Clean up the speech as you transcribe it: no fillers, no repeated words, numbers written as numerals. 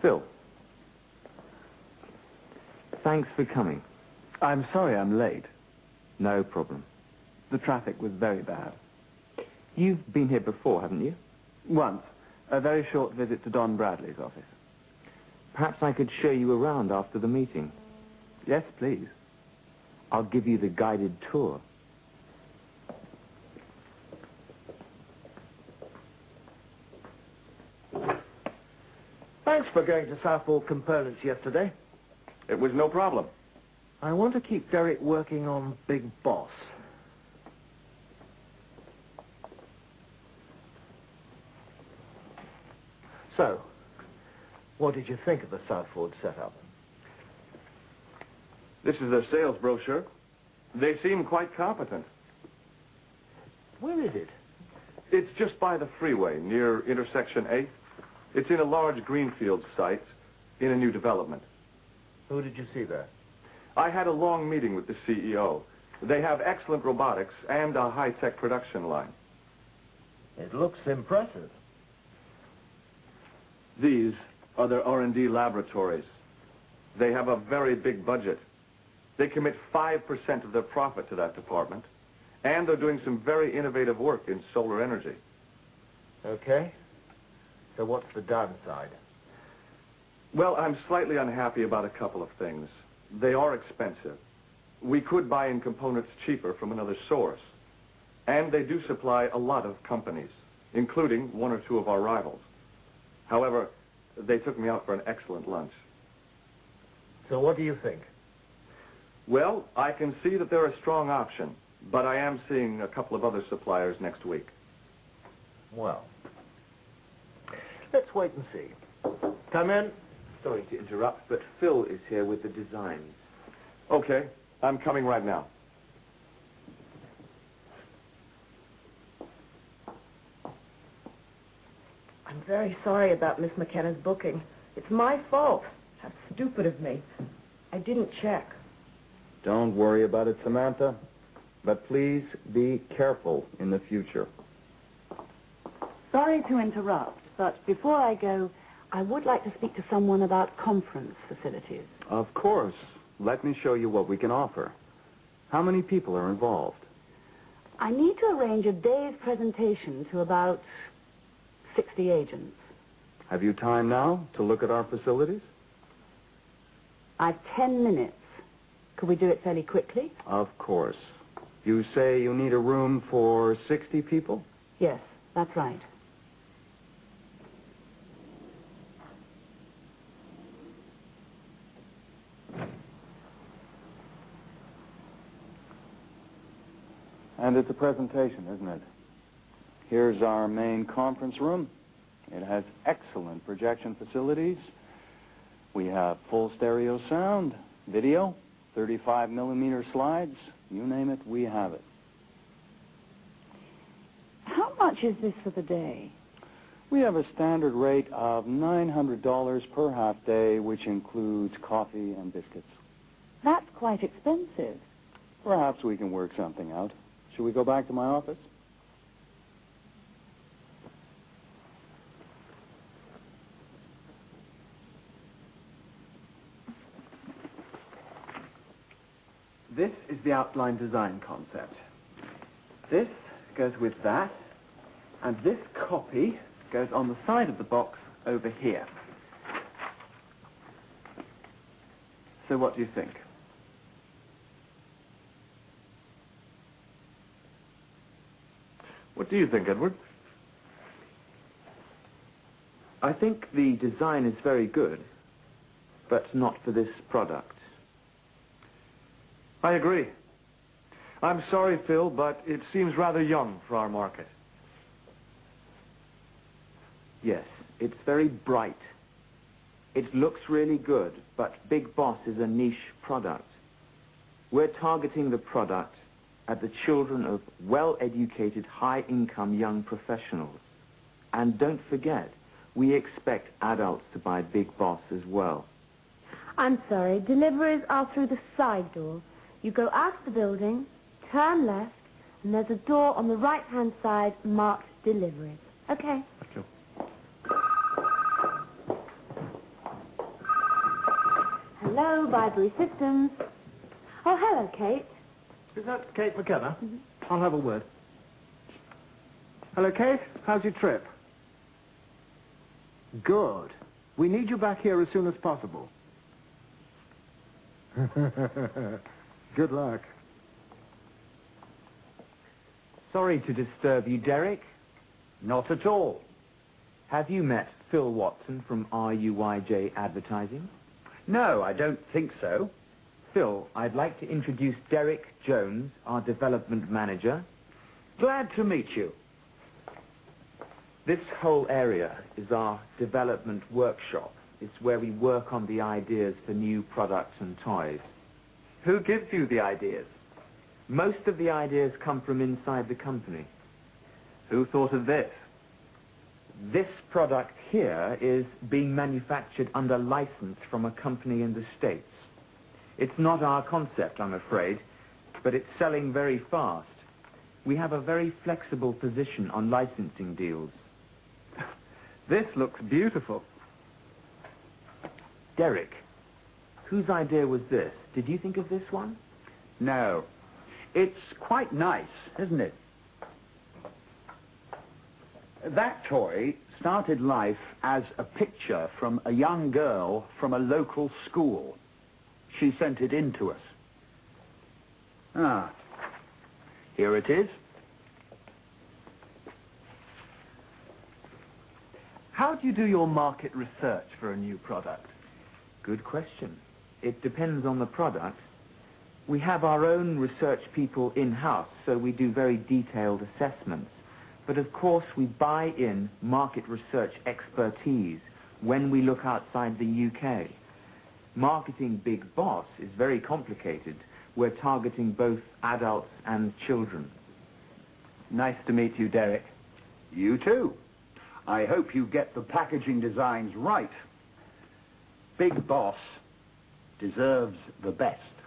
Phil. Thanks for coming. I'm sorry I'm late. No problem. The traffic was very bad. You've been here before, haven't you? Once. A very short visit to Don Bradley's office. Perhaps I could show you around after the meeting. Yes, please. I'll give you the guided tour. Thanks for going to Southall Components yesterday. It was no problem. I want to keep Derek working on Big Boss. So, what did you think of the Southford setup? This is their sales brochure. They seem quite competent. Where is it? It's just by the freeway, near intersection 8. It's in a large greenfield site in a new development. Who did you see there? I had a long meeting with the CEO. They have excellent robotics and a high-tech production line. It looks impressive. These are their R&D laboratories. They have a very big budget. They commit 5% of their profit to that department, and they're doing some very innovative work in solar energy. Okay. So what's the downside? Well, I'm slightly unhappy about a couple of things. They are expensive. We could buy in components cheaper from another source. And they do supply a lot of companies, including one or two of our rivals. However, they took me out for an excellent lunch. So what do you think? Well, I can see that they're a strong option, but I am seeing a couple of other suppliers next week. Well, let's wait and see. Come in. Sorry to interrupt, but Phil is here with the designs. Okay, I'm coming right now. I'm very sorry about Miss McKenna's booking. It's my fault. How stupid of me. I didn't check. Don't worry about it, Samantha. But please be careful in the future. Sorry to interrupt, but before I go, I would like to speak to someone about conference facilities. Of course. Let me show you what we can offer. How many people are involved? I need to arrange a day's presentation to about 60 agents. Have you time now to look at our facilities? I've 10 minutes. Could we do it fairly quickly? Of course. You say you need a room for 60 people? Yes, that's right. And it's a presentation, isn't it? Here's our main conference room. It has excellent projection facilities. We have full stereo sound, video, 35mm slides. You name it, we have it. How much is this for the day? We have a standard rate of $900 per half day, which includes coffee and biscuits. That's quite expensive. Perhaps we can work something out. Should we go back to my office? This is the outline design concept. This goes with that, and this copy goes on the side of the box over here. So what do you think? What do you think, Edward? I think the design is very good, but not for this product. I agree. I'm sorry, Phil, but it seems rather young for our market. Yes, it's very bright. It looks really good, but Big Boss is a niche product. We're targeting the product at the children of well-educated, high-income young professionals. And don't forget, we expect adults to buy Big Boss as well. I'm sorry, deliveries are through the side door. You go out of the building, turn left, and there's a door on the right-hand side marked deliveries. Okay. Thank you. Hello, Bibury Systems. Oh, hello, Kate. Is that Kate McKenna? Mm-hmm. I'll have a word. Hello, Kate. How's your trip? Good. We need you back here as soon as possible. Good luck. Sorry to disturb you, Derek. Not at all. Have you met Phil Watson from RUYJ Advertising? No, I don't think so. Phil, I'd like to introduce Derek Jones, our development manager. Glad to meet you. This whole area is our development workshop. It's where we work on the ideas for new products and toys. Who gives you the ideas? Most of the ideas come from inside the company. Who thought of this? This product here is being manufactured under license from a company in the States. It's not our concept, I'm afraid, but it's selling very fast. We have a very flexible position on licensing deals. This looks beautiful. Derek, whose idea was this? Did you think of this one? No. It's quite nice, isn't it? That toy started life as a picture from a young girl from a local school. She sent it in to us. Ah, here it is. How do you do your market research for a new product? Good question. It depends on the product. We have our own research people in-house, so we do very detailed assessments. But of course, we buy in market research expertise when we look outside the UK. Marketing Big Boss is very complicated. We're targeting both adults and children. Nice to meet you, Derek. You too. I hope you get the packaging designs right. Big Boss deserves the best.